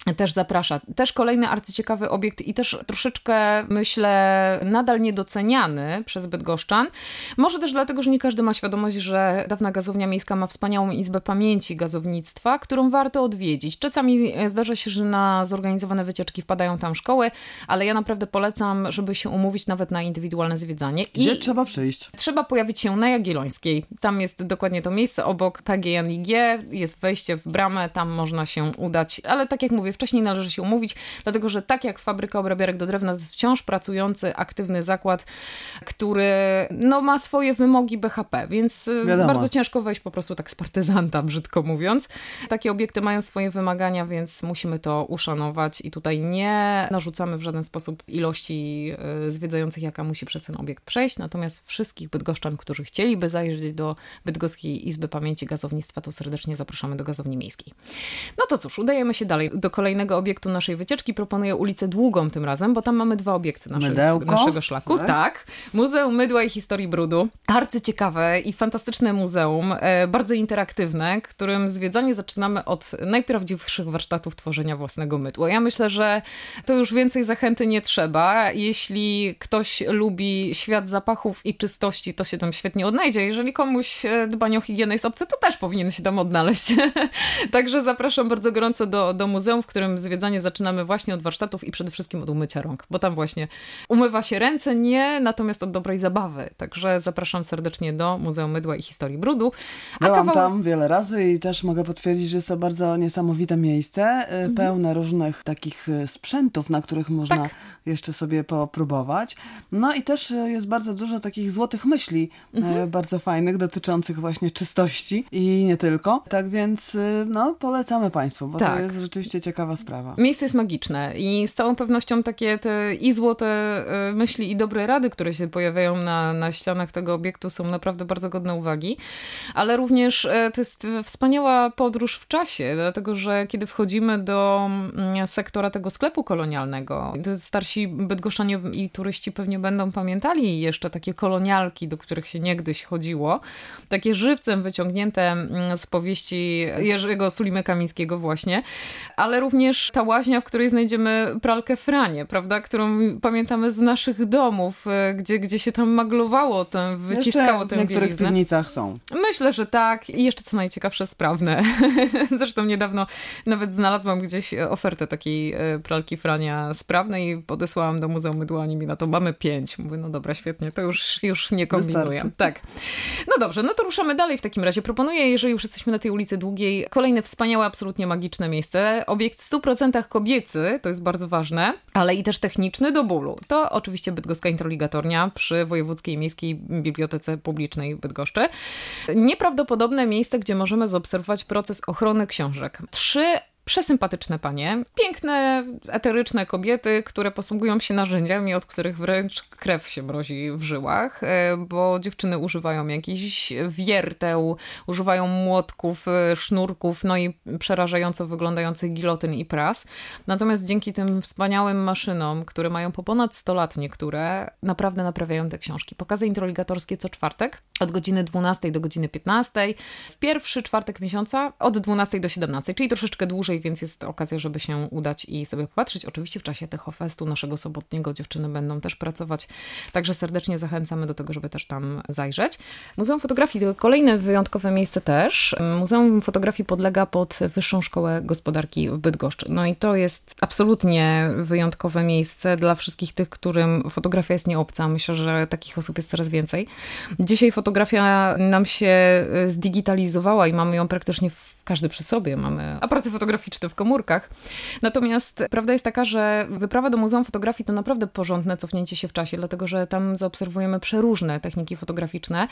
też zaprasza. Też kolejny arcyciekawy obiekt i też troszeczkę, myślę, nadal niedoceniany przez bydgoszczan. Może też dlatego, że nie każdy ma świadomość, że dawna gazownia miejska ma wspaniałą izbę pamięci gazownictwa, którą warto odwiedzić. Czasami zdarza się, że na zorganizowane wycieczki wpadają tam szkoły, ale ja naprawdę polecam, żeby się umówić nawet na indywidualne zwiedzanie. Gdzie trzeba przyjść? Trzeba pojawić się na Jagiellońskiej. Tam jest dokładnie to miejsce, obok PGNiG, jest wejście w bramę, tam można się udać, ale tak jak mówię, wcześniej należy się umówić, dlatego że tak jak fabryka obrabiarek do drewna, to jest wciąż pracujący, aktywny zakład, który ma swoje wymogi BHP, więc bardzo ciężko wejść po prostu tak z partyzanta, brzydko mówiąc. Takie obiekty mają swoje wymagania, więc musimy to uszanować i tutaj nie narzucamy w żaden sposób ilości zwiedzających, jaka musi przez ten obiekt przejść, natomiast wszystkich bydgoszczan, którzy chcieliby zajrzeć do Bydgoskiej Izby Pamięci Gazownictwa, to serdecznie zapraszamy do Gazowni Miejskiej. No to cóż, udajemy się dalej do kolejnego obiektu naszej wycieczki. Proponuję ulicę Długą tym razem, bo tam mamy 2 obiekty naszego szlaku. Tak. Muzeum Mydła i Historii Brudu. Arcyciekawe i fantastyczne muzeum, bardzo interaktywne, którym zwiedzanie zaczynamy od najprawdziwszych warsztatów tworzenia własnego mydła. Ja myślę, że to już więcej zachęty nie trzeba. Jeśli ktoś lubi świat zapachów i czystości, to się tam świetnie odnajdzie. Jeżeli komuś dbanie o higienę jest obce, to też powinien się tam odnaleźć. Także zapraszam bardzo gorąco do muzeum, w którym zwiedzanie zaczynamy właśnie od warsztatów i przede wszystkim od umycia rąk, bo tam właśnie umywa się ręce, nie natomiast od dobrej zabawy. Także zapraszam serdecznie do Muzeum Mydła i Historii Brudu. Byłam tam wiele razy i też mogę potwierdzić, że jest to bardzo niesamowite miejsce, pełne różnych takich sprzętów, na których można jeszcze sobie popróbować. No i też jest bardzo dużo takich złotych myśli, bardzo fajnych, dotyczących właśnie czystości i nie tylko. Tak więc polecamy Państwu, bo to jest rzeczywiście ciekawa sprawa. Miejsce jest magiczne i z całą pewnością takie te i złote myśli i dobre rady, które się pojawiają na ścianach tego obiektu, są naprawdę bardzo godne uwagi, ale również to jest wspaniała podróż w czasie, dlatego że kiedy wchodzimy do sektora tego sklepu kolonialnego, starsi bydgoszczanie i turyści pewnie będą pamiętali jeszcze takie kolonialki, do których się niegdyś chodziło, takie żywcem wyciągnięte z powieści Jerzego Sulimy-Kamińskiego właśnie, ale również ta łaźnia, w której znajdziemy pralkę Franię, prawda, którą pamiętamy z naszych domów, gdzie się tam maglowało, wyciskało tę bieliznę. W niektórych piwnicach są. Myślę, że tak. I jeszcze co najciekawsze, sprawne. Zresztą niedawno nawet znalazłam gdzieś ofertę takiej pralki Frania sprawnej i podesłałam do Muzeum Mydła, oni mi na to mamy 5. Mówię, no dobra, świetnie, to już nie kombinuję. Wystarczy. Tak. No dobrze, no to ruszamy dalej w takim razie. Proponuję, jeżeli już jesteśmy na tej ulicy Długiej, kolejne wspaniałe, absolutnie magiczne miejsce. Obiekt w 100% kobiecy, to jest bardzo ważne, ale i też techniczny do bólu. To oczywiście Bydgoska Introligatornia przy Wojewódzkiej Miejskiej Bibliotece Publicznej w Bydgoszczy. Nieprawdopodobne miejsce, gdzie możemy zaobserwować proces ochrony książek. 3 przesympatyczne panie, piękne, eteryczne kobiety, które posługują się narzędziami, od których wręcz krew się mrozi w żyłach, bo dziewczyny używają jakichś wierteł, używają młotków, sznurków, no i przerażająco wyglądających gilotyn i pras. Natomiast dzięki tym wspaniałym maszynom, które mają po ponad 100 lat niektóre, naprawdę naprawiają te książki. Pokazy introligatorskie co czwartek, od godziny 12 do godziny 15, w pierwszy czwartek miesiąca od 12 do 17, czyli troszeczkę dłużej, więc jest okazja, żeby się udać i sobie popatrzeć. Oczywiście w czasie Techofestu naszego sobotniego dziewczyny będą też pracować, także serdecznie zachęcamy do tego, żeby też tam zajrzeć. Muzeum Fotografii to kolejne wyjątkowe miejsce też. Muzeum Fotografii podlega pod Wyższą Szkołę Gospodarki w Bydgoszczy. No i to jest absolutnie wyjątkowe miejsce dla wszystkich tych, którym fotografia jest nieobca. Myślę, że takich osób jest coraz więcej. Dzisiaj fotografia nam się zdigitalizowała i mamy ją praktycznie każdy przy sobie, mamy aparaty fotograficzne w komórkach. Natomiast prawda jest taka, że wyprawa do Muzeum Fotografii to naprawdę porządne cofnięcie się w czasie, dlatego że tam zaobserwujemy przeróżne techniki fotograficzne.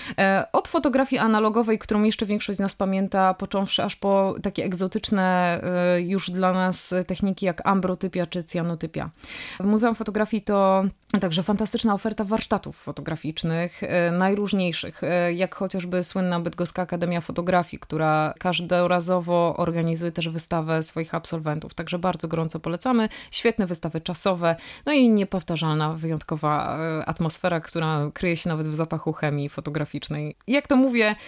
Od fotografii analogowej, którą jeszcze większość z nas pamięta, począwszy aż po takie egzotyczne już dla nas techniki jak ambrotypia czy cyanotypia. W Muzeum Fotografii to także fantastyczna oferta warsztatów fotograficznych, najróżniejszych. najróżniejszych, jak chociażby słynna Bydgoska Akademia Fotografii, która każdorazowo organizuje też wystawę swoich absolwentów, także bardzo gorąco polecamy. Świetne wystawy czasowe, no i niepowtarzalna, wyjątkowa atmosfera, która kryje się nawet w zapachu chemii fotograficznej. Jak to mówię,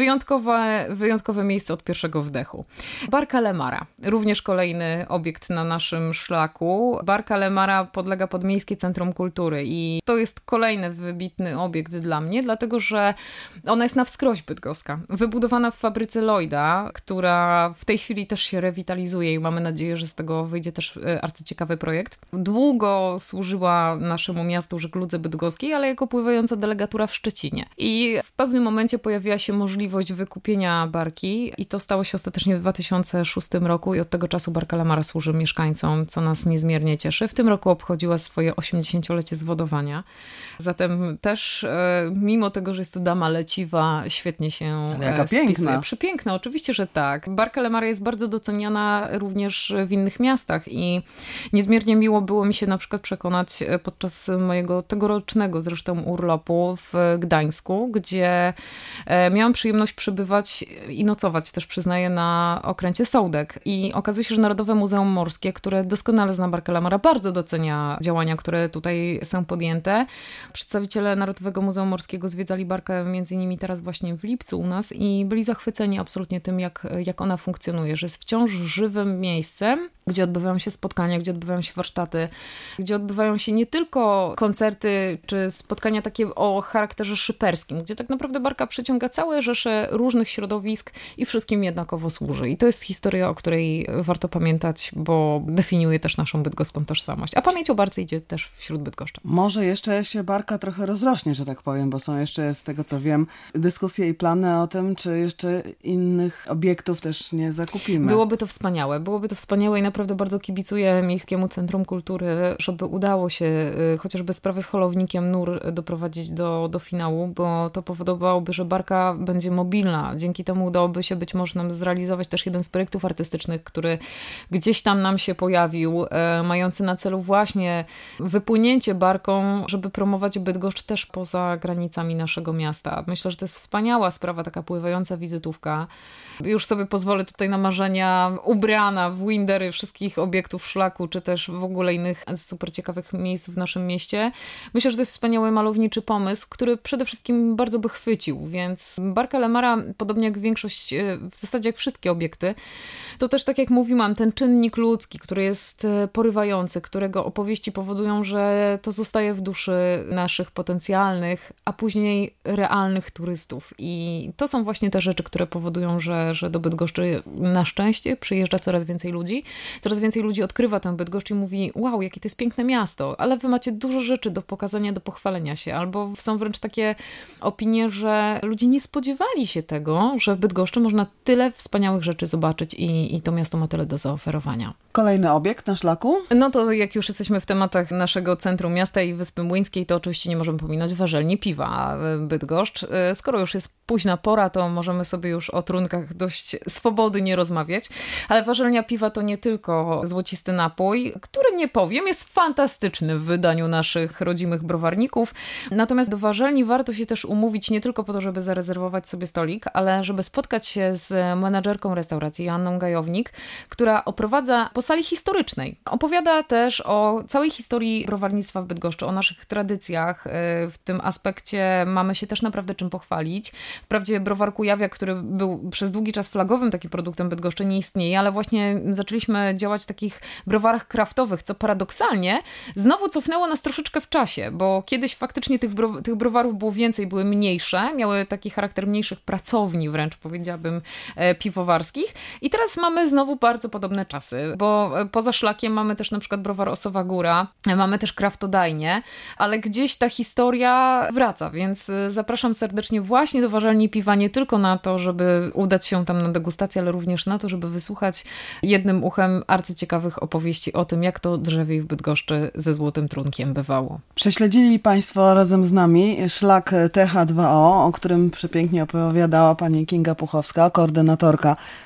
wyjątkowe miejsce od pierwszego wdechu. Barka Lemara, również kolejny obiekt na naszym szlaku. Barka Lemara podlega pod Miejskie Centrum Kultury i to jest kolejny wybitny obiekt dla mnie, dlatego że ona jest na wskroś bydgoska. Wybudowana w fabryce Lloyda, która w tej chwili też się rewitalizuje i mamy nadzieję, że z tego wyjdzie też arcyciekawy projekt. Długo służyła naszemu miastu żegludze bydgoskiej, ale jako pływająca delegatura w Szczecinie. I w pewnym momencie pojawiła się możliwość wykupienia barki i to stało się ostatecznie w 2006 roku i od tego czasu Barka Lemara służy mieszkańcom, co nas niezmiernie cieszy. W tym roku obchodziła swoje 80-lecie zwodowania. Zatem też mimo tego, że jest to dama leciwa, świetnie się spisuje. Piękna. Przepiękna, oczywiście, że tak. Barka Lemara jest bardzo doceniana również w innych miastach i niezmiernie miło było mi się na przykład przekonać podczas mojego tegorocznego zresztą urlopu w Gdańsku, gdzie miałam przyjemność przybywać i nocować też, przyznaję, na okręcie Sołdek. I okazuje się, że Narodowe Muzeum Morskie, które doskonale zna Barkę Lemara, bardzo docenia działania, które tutaj są podjęte. Przedstawiciele Narodowego Muzeum Morskiego zwiedzali barkę między innymi teraz właśnie w lipcu u nas i byli zachwyceni absolutnie tym, jak ona funkcjonuje, że jest wciąż żywym miejscem, gdzie odbywają się spotkania, gdzie odbywają się warsztaty, gdzie odbywają się nie tylko koncerty czy spotkania takie o charakterze szyperskim, gdzie tak naprawdę barka przyciąga całe rzesze różnych środowisk i wszystkim jednakowo służy. I to jest historia, o której warto pamiętać, bo definiuje też naszą bydgoską tożsamość. A pamięć o barce idzie też wśród bydgoszczan. Może jeszcze się barka trochę rozrośnie, że tak powiem, bo są jeszcze, z tego co wiem, dyskusje i plany o tym, czy jeszcze innych obiektów też nie zakupimy. Byłoby to wspaniałe i naprawdę bardzo kibicuję Miejskiemu Centrum Kultury, żeby udało się chociażby sprawę z Holownikiem Nur doprowadzić do finału, bo to powodowałoby, że barka będzie mobilna. Dzięki temu udałoby się być może nam zrealizować też jeden z projektów artystycznych, który gdzieś tam nam się pojawił, mający na celu właśnie wypłynięcie barką, żeby promować Bydgoszcz też poza granicami naszego miasta. Myślę, że to jest wspaniała sprawa, taka pływająca wizytówka. Już sobie pozwolę tutaj na marzenia, ubrana w windery wszystkich obiektów szlaku, czy też w ogóle innych super ciekawych miejsc w naszym mieście. Myślę, że to jest wspaniały malowniczy pomysł, który przede wszystkim bardzo by chwycił, więc Barka Lemara, podobnie jak większość, w zasadzie jak wszystkie obiekty, to też tak jak mówiłam, ten czynnik ludzki, który jest porywający, którego opowieści powodują, że to zostaje w duszy naszych potencjalnych, a później realnych turystów. I to są właśnie te rzeczy, które powodują, że do Bydgoszczy na szczęście przyjeżdża coraz więcej ludzi. Coraz więcej ludzi odkrywa tę Bydgoszcz i mówi: wow, jakie to jest piękne miasto, ale wy macie dużo rzeczy do pokazania, do pochwalenia się. Albo są wręcz takie opinie, że ludzie nie spodziewali się tego, że w Bydgoszczy można tyle wspaniałych rzeczy zobaczyć i to miasto ma tyle do zaoferowania. Kolejny obiekt na szlaku? No to jak już jesteśmy w tematach naszego centrum miasta i Wyspy Młyńskiej, to oczywiście nie możemy pominąć warzelni piwa Bydgoszcz. Skoro już jest późna pora, to możemy sobie już o trunkach dość swobodnie rozmawiać, ale warzelnia piwa to nie tylko złocisty napój, który, nie powiem, jest fantastyczny w wydaniu naszych rodzimych browarników. Natomiast do warzelni warto się też umówić nie tylko po to, żeby zarezerwować sobie stolik, ale żeby spotkać się z menadżerką restauracji Joanną Gajownik, która oprowadza po sali historycznej. Opowiada też o całej historii browarnictwa w Bydgoszczy, o naszych tradycjach. W tym aspekcie mamy się też naprawdę czym pochwalić. Wprawdzie browar Kujawiak, który był przez długi czas flagowym takim produktem Bydgoszczy, nie istnieje, ale właśnie zaczęliśmy działać w takich browarach kraftowych, co paradoksalnie znowu cofnęło nas troszeczkę w czasie, bo kiedyś faktycznie tych browarów było więcej, były mniejsze, miały taki charakter mniejszych pracowni wręcz, powiedziałabym, piwowarskich. I teraz mamy znowu bardzo podobne czasy, bo poza szlakiem mamy też na przykład browar Osowa Góra, mamy też kraftodajnie, ale gdzieś ta historia wraca, więc zapraszam serdecznie właśnie do warzelni piwa, nie tylko na to, żeby udać się tam na degustację, ale również na to, żeby wysłuchać jednym uchem arcyciekawych opowieści o tym, jak to drzewiej w Bydgoszczy ze złotym trunkiem bywało. Prześledzili Państwo razem z nami szlak TH2O, o którym przepięknie opowiadała pani Kinga Puchowska, koordynatorka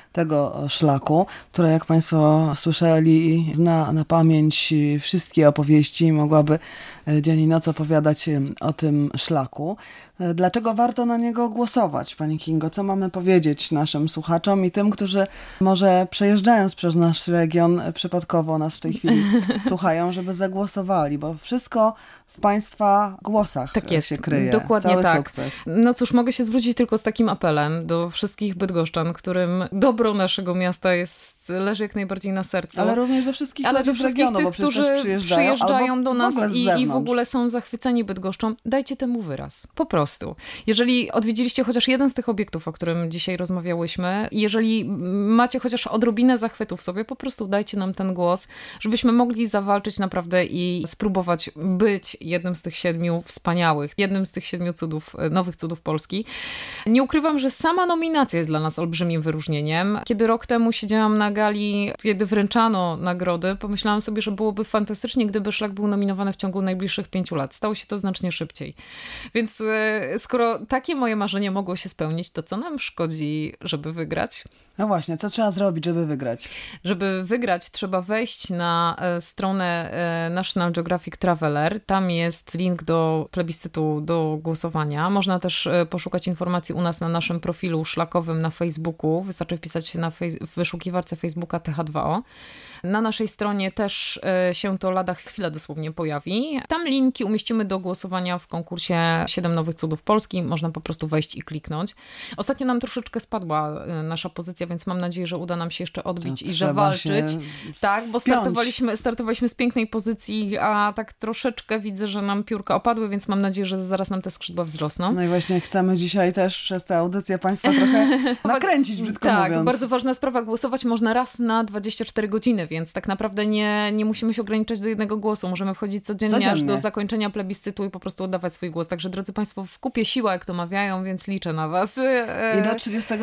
tego szlaku, która, jak Państwo słyszeli, zna na pamięć wszystkie opowieści, mogłaby dzień i noc opowiadać o tym szlaku. Dlaczego warto na niego głosować, Pani Kingo? Co mamy powiedzieć naszym słuchaczom i tym, którzy może przejeżdżając przez nasz region przypadkowo nas w tej chwili słuchają, żeby zagłosowali, bo wszystko w Państwa głosach się kryje. Dokładnie cały tak. Sukces. No cóż, mogę się zwrócić tylko z takim apelem do wszystkich bydgoszczan, którym dobro naszego miasta leży jak najbardziej na sercu. Ale również do wszystkich ludzi z regionu, tych, bo przecież którzy też przyjeżdżają do nas i w w ogóle są zachwyceni Bydgoszczą. Dajcie temu wyraz. Po prostu. Jeżeli odwiedziliście chociaż jeden z tych obiektów, o którym dzisiaj rozmawiałyśmy, jeżeli macie chociaż odrobinę zachwytu w sobie, po prostu dajcie nam ten głos, żebyśmy mogli zawalczyć naprawdę i spróbować być jednym z tych 7 wspaniałych, jednym z tych 7 cudów, nowych cudów Polski. Nie ukrywam, że sama nominacja jest dla nas olbrzymim wyróżnieniem. Kiedy rok temu siedziałam na gali, kiedy wręczano nagrody, pomyślałam sobie, że byłoby fantastycznie, gdyby szlak był nominowany w ciągu najbliższych 5 lat. Stało się to znacznie szybciej. Więc skoro takie moje marzenie mogło się spełnić, to co nam szkodzi, żeby wygrać? No właśnie, co trzeba zrobić, żeby wygrać? Żeby wygrać, trzeba wejść na stronę National Geographic Traveler. Tam jest link do plebiscytu, do głosowania. Można też poszukać informacji u nas na naszym profilu szlakowym na Facebooku. Wystarczy wpisać się w wyszukiwarce Facebooka TH2O. Na naszej stronie też się to lada chwilę dosłownie pojawi. Tam linki umieścimy do głosowania w konkursie 7 nowych cudów Polski. Można po prostu wejść i kliknąć. Ostatnio nam troszeczkę spadła nasza pozycja, więc mam nadzieję, że uda nam się jeszcze odbić i zawalczyć. Tak, bo startowaliśmy z pięknej pozycji, a tak troszeczkę widzę, że nam piórka opadły, więc mam nadzieję, że zaraz nam te skrzydła wzrosną. No i właśnie chcemy dzisiaj też przez tę audycję Państwa trochę nakręcić, brzydko mówiąc. Tak, bardzo ważna sprawa. Głosować można raz na 24 godziny, więc tak naprawdę nie musimy się ograniczać do jednego głosu. Możemy wchodzić codziennie aż do zakończenia plebiscytu i po prostu oddawać swój głos. Także drodzy Państwo, w kupie siła, jak to mawiają, więc liczę na Was. I do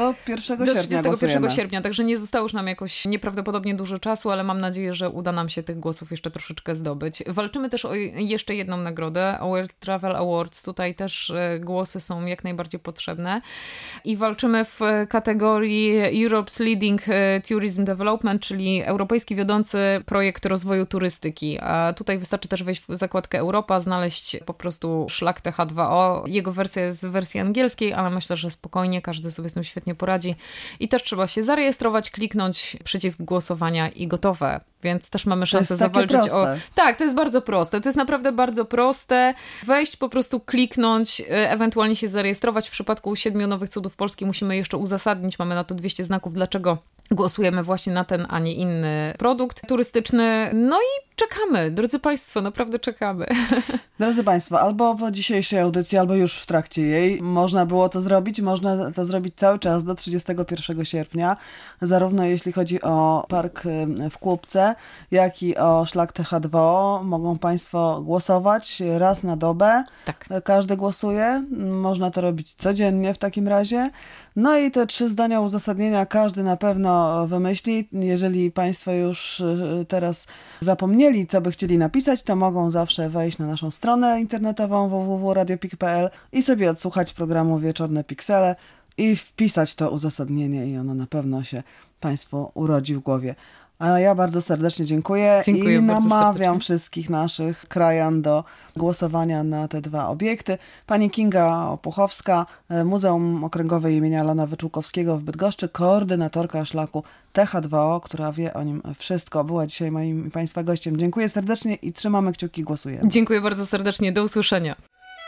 31 sierpnia, także nie zostało już nam jakoś nieprawdopodobnie dużo czasu, ale mam nadzieję, że uda nam się tych głosów jeszcze troszeczkę zdobyć. Walczymy też o jeszcze jedną nagrodę, o World Travel Awards. Tutaj też głosy są jak najbardziej potrzebne. I walczymy w kategorii Europe's Leading Tourism Development, czyli europejski wiodący projekt rozwoju turystyki. A tutaj wystarczy też wejść w zakładkę Europa, znaleźć po prostu szlak TH2O. Jego wersja jest w wersji angielskiej, ale myślę, że spokojnie każdy sobie z tym świetnie poradzi. I też trzeba się zarejestrować, kliknąć przycisk głosowania i gotowe. Więc też mamy szansę zawalczyć o... Tak, to jest bardzo proste. To jest naprawdę bardzo proste. Wejść, po prostu kliknąć, ewentualnie się zarejestrować. W przypadku 7 nowych cudów Polski musimy jeszcze uzasadnić. Mamy na to 200 znaków, dlaczego głosujemy właśnie na ten, a nie inny produkt turystyczny. No i czekamy, drodzy Państwo, naprawdę czekamy. Drodzy Państwo, albo po dzisiejszej audycji, albo już w trakcie jej można było to zrobić. Można to zrobić cały czas do 31 sierpnia, zarówno jeśli chodzi o park w Kłubce, jak i o szlak TH2O. Mogą Państwo głosować raz na dobę. Tak. Każdy głosuje. Można to robić codziennie w takim razie. No i te 3 zdania uzasadnienia każdy na pewno wymyśli. Jeżeli Państwo już teraz zapomnieli, co by chcieli napisać, to mogą zawsze wejść na naszą stronę internetową www.radiopik.pl i sobie odsłuchać programu Wieczorne Piksele i wpisać to uzasadnienie i ono na pewno się Państwu urodzi w głowie. A ja bardzo serdecznie dziękuję i namawiam wszystkich naszych krajan do głosowania na te 2 obiekty. Pani Kinga Opuchowska, Muzeum Okręgowe imienia Alana Wyczółkowskiego w Bydgoszczy, koordynatorka szlaku TH2O, która wie o nim wszystko, była dzisiaj moim Państwa gościem. Dziękuję serdecznie i trzymamy kciuki, głosujemy. Dziękuję bardzo serdecznie, do usłyszenia.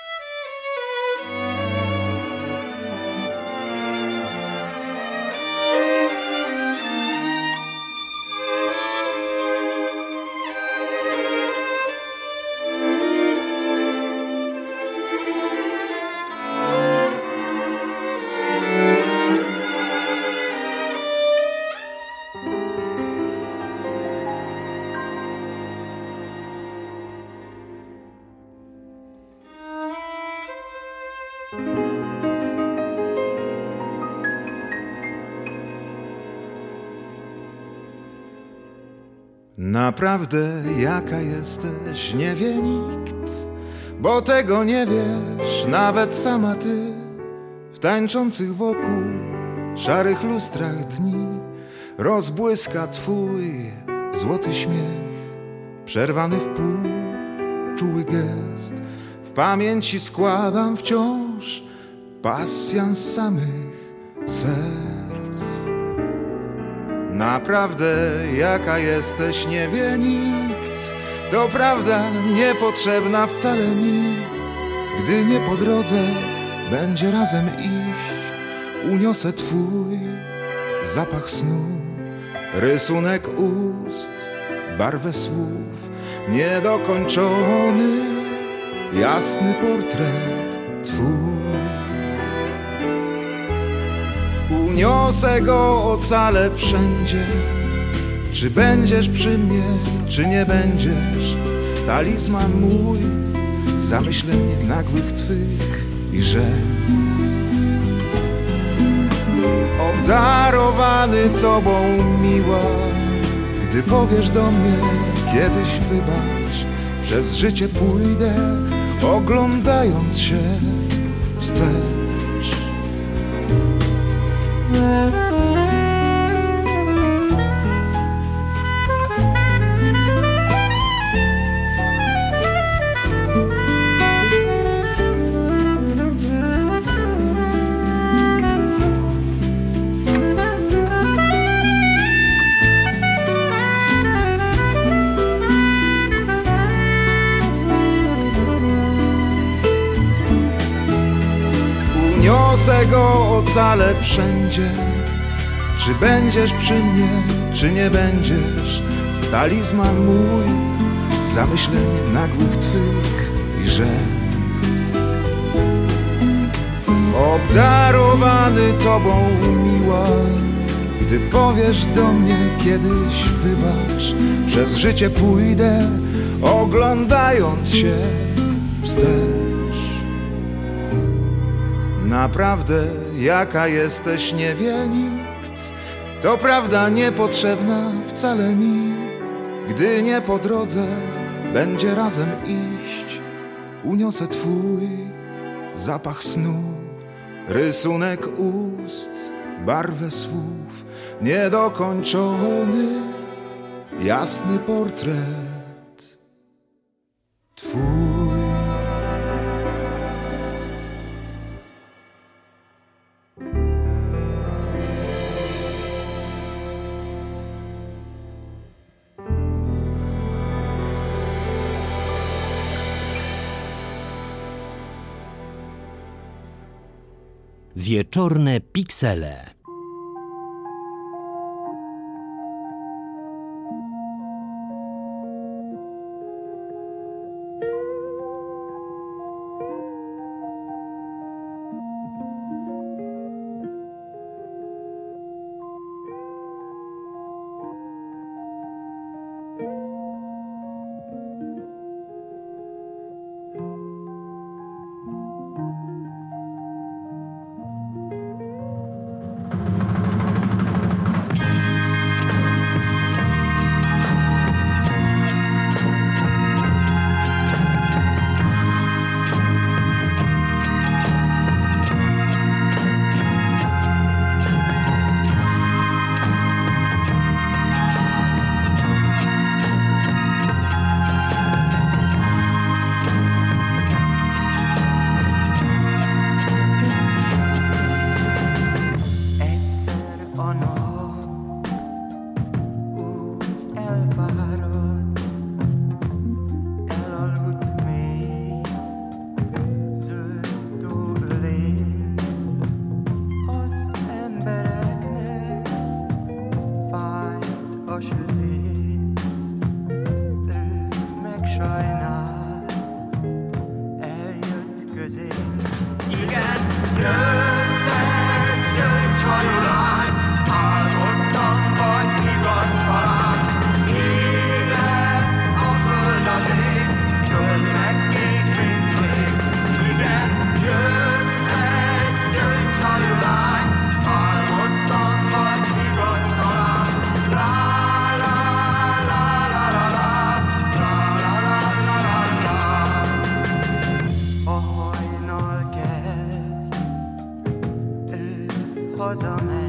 Naprawdę jaka jesteś, nie wie nikt, bo tego nie wiesz nawet sama ty. W tańczących wokół szarych lustrach dni rozbłyska twój złoty śmiech, przerwany w pół, czuły gest. W pamięci składam wciąż pasjans samych serc. Naprawdę jaka jesteś nie wie nikt, to prawda niepotrzebna wcale mi. Gdy nie po drodze będzie razem iść, uniosę twój zapach snu, rysunek ust, barwę słów, niedokończony, jasny portret twój. Uniosę go ocalę wszędzie, czy będziesz przy mnie, czy nie będziesz. Talizman mój, zamyśleń nagłych twych i rzęs. Obdarowany tobą miła, gdy powiesz do mnie kiedyś wybacz, przez życie pójdę, oglądając się wstecz. Uniosę go ocalę wszędzie, czy będziesz przy mnie, czy nie będziesz. Talizman mój, zamyśleń nagłych twych i rzęs. Obdarowany tobą miła, gdy powiesz do mnie kiedyś wybacz, przez życie pójdę, oglądając się wstecz. Naprawdę jaka jesteś nie wie nikt, to prawda niepotrzebna wcale mi. Gdy nie po drodze będzie razem iść, uniosę twój zapach snu, rysunek ust, barwę słów, niedokończony, jasny portret twój. Wieczorne piksele. hazamegy.